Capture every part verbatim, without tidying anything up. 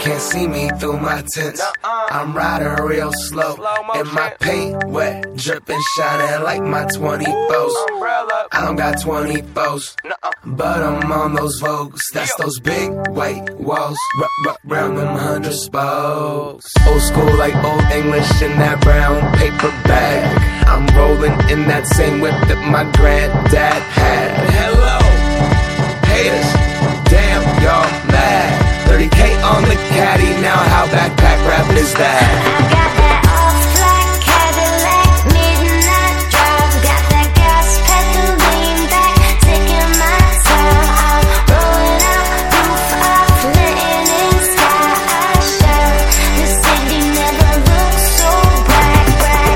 can't see me through my tints. I'm riding real slow, and my paint wet, dripping, shining like my twenty-fours. I don't got twenty-fours, but I'm on those Vogues. That's those big white walls, r- r- round them hundred spokes. Old school like old English in that brown paper bag. I'm rolling in that same whip that my granddad had. Hello, haters, damn y'all mad. thirty K on the caddy, now how backpack rap is that? I got that all-black Cadillac, midnight drive. Got that gas pedal lean back, taking my time. I'm rolling out, roof off, letting in sky. I shine. The city never looks so bright, bright.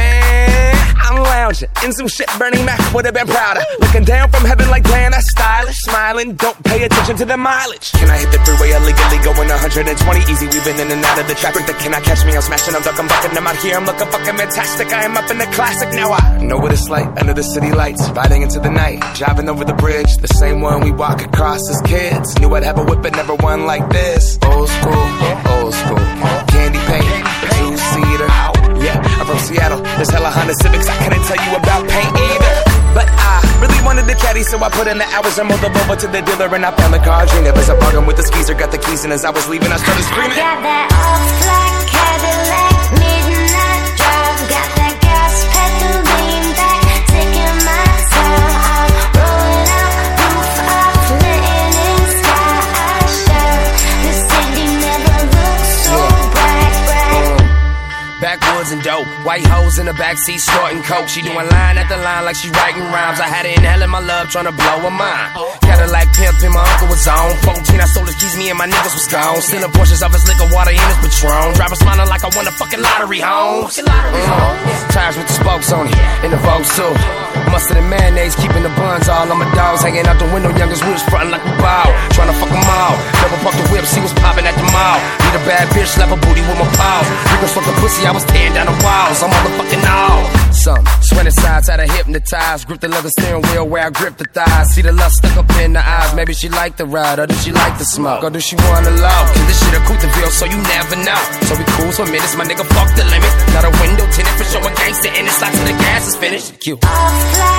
Man, I'm lounging in some shit Bernie Mac would've been prouder. Looking down from heaven like, damn, that's stylish. Smiling, don't pay attention to the mileage. Can I hit the freeway illegally going one hundred twenty easy? Weaving in and out of the traffic that cannot catch me. I'm smashing, I'm ducking, bucking. I'm out here, I'm looking fucking fantastic. I am up in the classic. Now I know what it's like under the city lights, riding into the night, driving over the bridge, the same one we walk across as kids. Knew I'd have a whip, but never one like this. Old school, old school, candy paint, two-seater. Yeah, I'm from Seattle, there's hella Honda Civics. I couldn't tell you about paint either, but I really wanted the caddy, so I put in the hours and moved the Volvo to the dealer, and I found the car dream. It was a bargain with the skeezer, got the keys, and as I was leaving, I started screaming. I got that all-black Cadillac, midnight drive. Got that gas pedal lean back, taking my time. I'm rolling out, roof off, letting in sky. I shine. The city never looks so bright, bright. Backwoods and dope, white hoes in the backseat snorting coke. She doing line after line like she writing rhymes. I had her inhaling my love, trying to blow her mind. Cadillac pimpin', my uncle was on. fourteen, I sold his keys, me and my niggas was gone. Sending portions of his liquor, water in his Patron. Driver smiling like I won a fucking lottery home. Mm-hmm. Tires with the spokes on it, in the Vogue too. Mustard and mayonnaise, keeping the buns all. On my dogs hanging out the window, youngest wheels frontin' like we bow. Trying to fuck them all, double park the whip, see what's poppin' at the mall. Need a bad bitch, slap a booty with my paws. Rico's fucking pussy, I was tearing down the walls. I'm motherfucking all. Some sweating sides, had her hypnotized. Grip the leather steering wheel where I grip the thighs. See the lust stuck up in the eyes. Maybe she like the ride, or does she like the smoke? Or does she wanna love? Cause this shit a Couteville, so you never know. So we cruise for minutes, my nigga fuck the limit. Got a window tinted for showing gangsta in it. Slide till the gas is finished. Cute. All-black